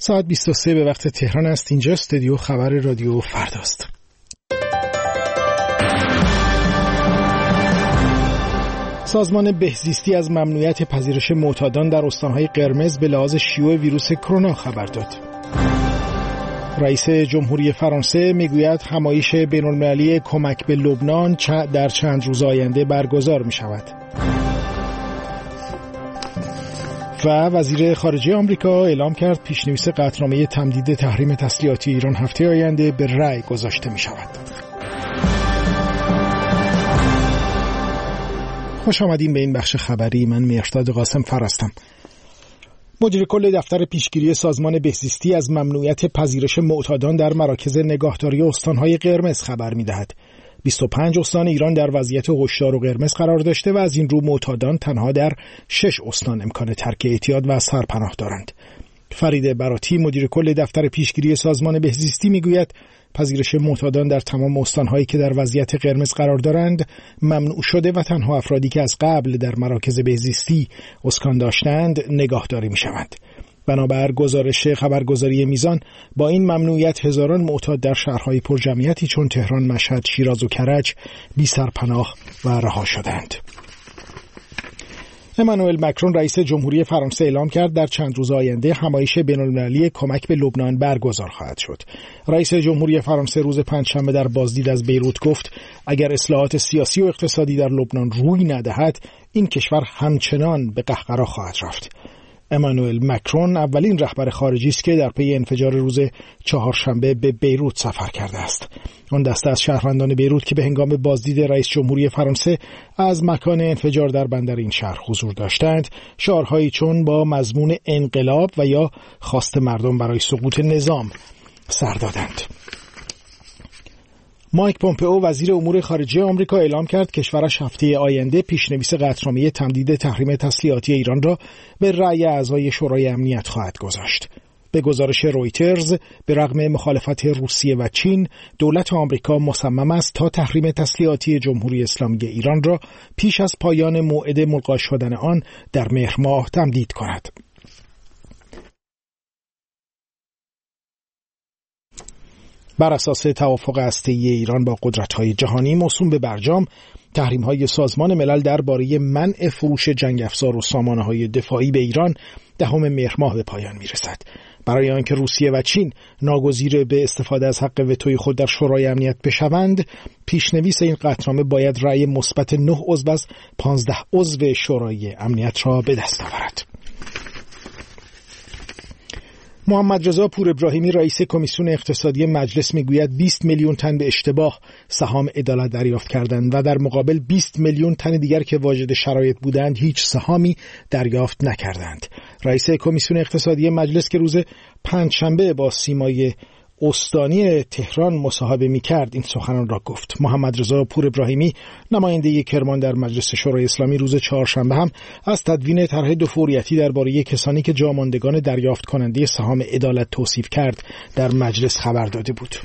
ساعت 23 به وقت تهران است. اینجا استودیو خبر رادیو فرداست. سازمان بهزیستی از ممنوعیت پذیرش معتادان در استانهای قرمز به لحاظ شیوع ویروس کرونا خبر داد. رئیس جمهوری فرانسه میگوید همایش بین‌المللی کمک به لبنان در چند روز آینده برگزار می شود. و وزیر خارجه آمریکا اعلام کرد پیشنویس قطعنامه تمدید تحریم تسلیحاتی ایران هفته آینده به رأی گذاشته می شود. خوش آمدین به این بخش خبری. من مهرداد قاسم فر هستم. مدیر کل دفتر پیشگیری سازمان بهزیستی از ممنوعیت پذیرش معتادان در مراکز نگهداری استانهای قرمز خبر می‌دهد. 25 استان ایران در وضعیت هشدار و قرمز قرار داشته و از این رو معتادان تنها در 6 استان امکان ترک اعتیاد و سرپناه دارند. فرید براتی مدیر کل دفتر پیشگیری سازمان بهزیستی میگوید پذیرش معتادان در تمام استان‌هایی که در وضعیت قرمز قرار دارند ممنوع شده و تنها افرادی که از قبل در مراکز بهزیستی اسکان داشتند نگهداری می‌شوند. بنابر گزارش خبرگزاری میزان با این ممنوعیت هزاران معتاد در شهرهای پرجمعیتی چون تهران، مشهد، شیراز و کرج بی سرپناه و رها شدند. امانوئل مکرون رئیس جمهوری فرانسه اعلام کرد در چند روز آینده همایش بین‌المللی کمک به لبنان برگزار خواهد شد. رئیس جمهوری فرانسه روز پنجشنبه در بازدید از بیروت گفت اگر اصلاحات سیاسی و اقتصادی در لبنان روی ندهد این کشور همچنان به قهقرا خواهد رفت. امانوئل مکرون اولین رهبر خارجی است که در پی انفجار روز چهارشنبه به بیروت سفر کرده است. آن دسته از شهروندان بیروت که به هنگام بازدید رئیس جمهوری فرانسه از مکان انفجار در بندر این شهر حضور داشتند، شعارهایی چون با مضمون انقلاب و یا خواست مردم برای سقوط نظام سر دادند. مایک پومپئو وزیر امور خارجه آمریکا اعلام کرد کشورش هفته آینده پیشنویس قطعنامه تمدید تحریم تسلیحاتی ایران را به رأی اعضای شورای امنیت خواهد گذاشت. به گزارش رویترز به رغم مخالفت روسیه و چین، دولت آمریکا مصمم است تا تحریم تسلیحاتی جمهوری اسلامی ایران را پیش از پایان موعد ملغا شدن آن در مهر ماه تمدید کند. بر اساس توافق هسته‌ای ایران با قدرت‌های جهانی موسوم به برجام، تحریم‌های سازمان ملل درباره منع فروش جنگ افزار و سامانه‌های دفاعی به ایران 10 مهر ماه به پایان می‌رسد. برای آنکه روسیه و چین ناگزیر به استفاده از حق وتوی خود در شورای امنیت بشوند، پیشنویس این قطعنامه باید رأی مثبت 9 عضو از 15 عضو شورای امنیت را به دست آورد. محمد رضا پور ابراهیمی رئیس کمیسیون اقتصادی مجلس میگوید 20 میلیون تن به اشتباه سهام عدالت دریافت کردند و در مقابل 20 میلیون تن دیگر که واجد شرایط بودند هیچ سهامی دریافت نکردند. رئیس کمیسیون اقتصادی مجلس که روز پنجشنبه با سیمای استانی تهران مصاحبه می‌کرد این سخنان را گفت. محمد رضا پور ابراهیمی نماینده کرمان در مجلس شورای اسلامی روز چهارشنبه هم از تدوین طرح دو فوریتی درباره کسانی که جاماندگان دریافت کننده سهام عدالت توصیف کرد در مجلس خبر داده بود.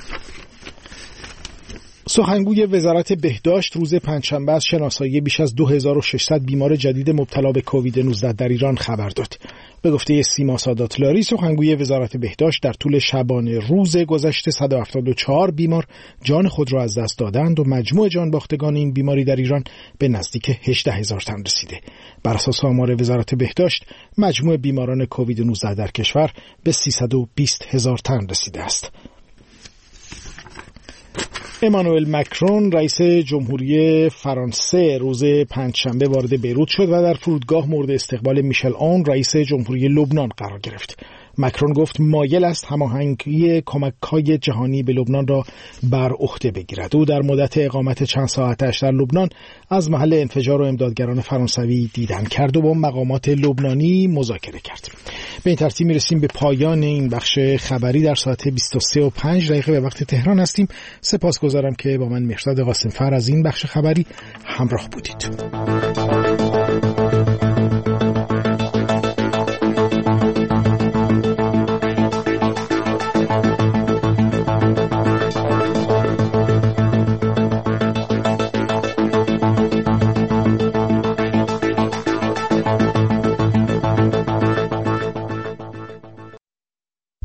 سخنگوی وزارت بهداشت روز پنجشنبه از شناسایی بیش از 2600 بیمار جدید مبتلا به کووید 19 در ایران خبر داد. به گفته سیما سادات لاری سخنگوی وزارت بهداشت در طول شبانه روز گذشته 174 بیمار جان خود را از دست دادند و مجموع جان باختگان این بیماری در ایران به نزدیک 18000 تن رسیده. بر اساس آمار وزارت بهداشت مجموع بیماران کووید 19 در کشور به 320,000 تن رسیده است. امانوئل مکرون رئیس جمهوری فرانسه روز پنجشنبه وارد بیروت شد و در فرودگاه مورد استقبال میشل اون رئیس جمهوری لبنان قرار گرفت. مکرون گفت مایل است هماهنگی کمک‌های جهانی به لبنان را بر عهده بگیرد. او در مدت اقامت چند ساعتش در لبنان از محل انفجار و امدادگران فرانسوی دیدن کرد و با مقامات لبنانی مذاکره کرد. به این ترتیب میرسیم به پایان این بخش خبری. در ساعت 23:05 به وقت تهران هستیم. سپاسگزارم که با من مهرداد قاسم فر از این بخش خبری همراه بودید.